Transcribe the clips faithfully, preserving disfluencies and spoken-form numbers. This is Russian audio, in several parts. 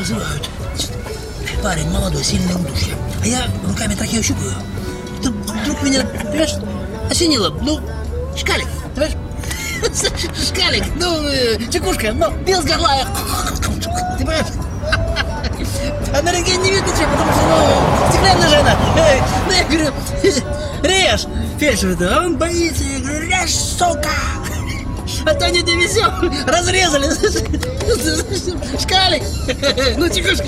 вызывают. Парень молодой, сильное удушье. А я руками трахею щупаю. Вдруг, вдруг меня, понимаешь, осенило. Ну, шкалик, понимаешь? Шкалик, ну, э, чекушка, ну, бил с горла. Ты понимаешь? А на рентген не видно что, потому что, ну, стеклянная же она. Ну, я говорю, режь, фельдшер, а он боится. Я говорю, режь, сука. А то не довезем. Разрезали. Шкалик. Ну, чекушка.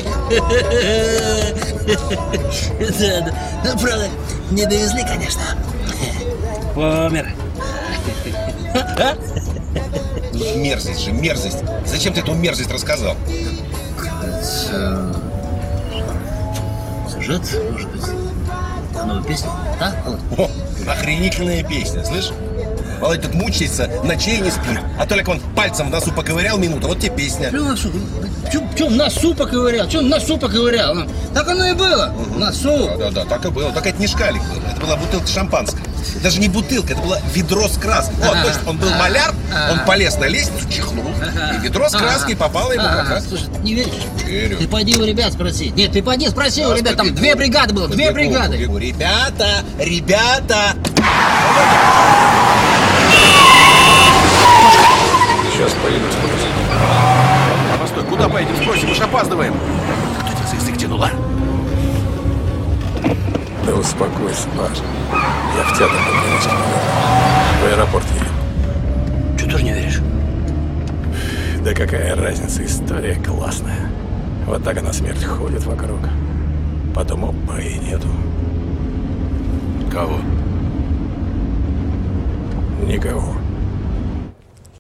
Да, да. Ну, правда, не довезли, конечно. Помер. Мерзость же, мерзость. Зачем ты эту мерзость рассказал? Сюжет, может быть, новая песня, да? О, охренительная песня, слышь? Володя тут мучается, ночей не спит. А Толик вон пальцем в носу поковырял минуту, вот тебе песня. Че в носу? Че в носу поковырял? Че в носу поковырял? Так оно и было, в носу. Да-да-да, так и было. Только это не шкалик был, это была бутылка шампанского. Даже не бутылка, это было ведро с краской. Вот, точно, он был маляр, он полез на лестницу, чихнул, и ведро с краской попало ему как раз. Слушай, не веришь? Верю. Ты пойди у ребят спроси. Нет, ты пойди спроси у ребят, там две бригады было, две бригады. Ребята, ребята! Сейчас поеду спросить. А постой, куда поедем? Спросим, мы же опаздываем. Кто тебя за язык тянул, а? Да успокойся, Паш. Я в театр по привычке не верю. В аэропорт едем. Че тоже не веришь? Да какая разница, история классная. Вот так она смерть ходит вокруг. Потом опа и нету. Кого? Никого.